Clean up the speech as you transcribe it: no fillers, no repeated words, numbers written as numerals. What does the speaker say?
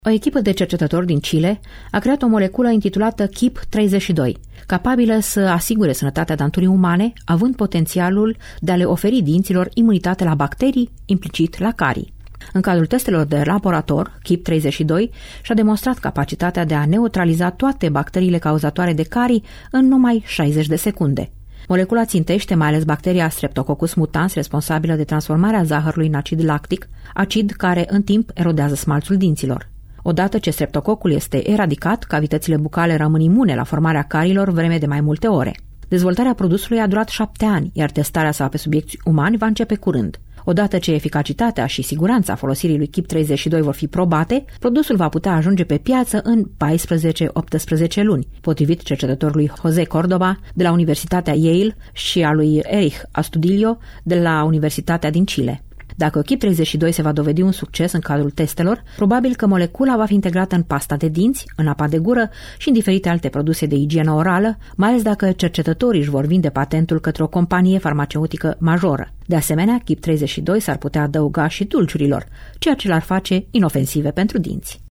O echipă de cercetători din Chile a creat o moleculă intitulată KIP32, capabilă să asigure sănătatea danturii umane, având potențialul de a le oferi dinților imunitate la bacterii, implicit la carii. În cadrul testelor de laborator, KIP32 și-a demonstrat capacitatea de a neutraliza toate bacteriile cauzatoare de carii în numai 60 de secunde. Molecula țintește mai ales bacteria Streptococcus mutans, responsabilă de transformarea zahărului în acid lactic, acid care în timp erodează smalțul dinților. Odată ce streptococul este eradicat, cavitățile bucale rămân imune la formarea carilor vreme de mai multe ore. Dezvoltarea produsului a durat 7 ani, iar testarea sa pe subiecti umani va începe curând. Odată ce eficacitatea și siguranța folosirii lui KIP32 vor fi probate, produsul va putea ajunge pe piață în 14-18 luni, potrivit cercetătorului José Córdoba de la Universitatea Yale și a lui Erich Astudillo de la Universitatea din Chile. Dacă KIP32 se va dovedi un succes în cadrul testelor, probabil că molecula va fi integrată în pasta de dinți, în apa de gură și în diferite alte produse de igienă orală, mai ales dacă cercetătorii își vor vinde patentul către o companie farmaceutică majoră. De asemenea, KIP32 s-ar putea adăuga și dulciurilor, ceea ce l-ar face inofensive pentru dinți.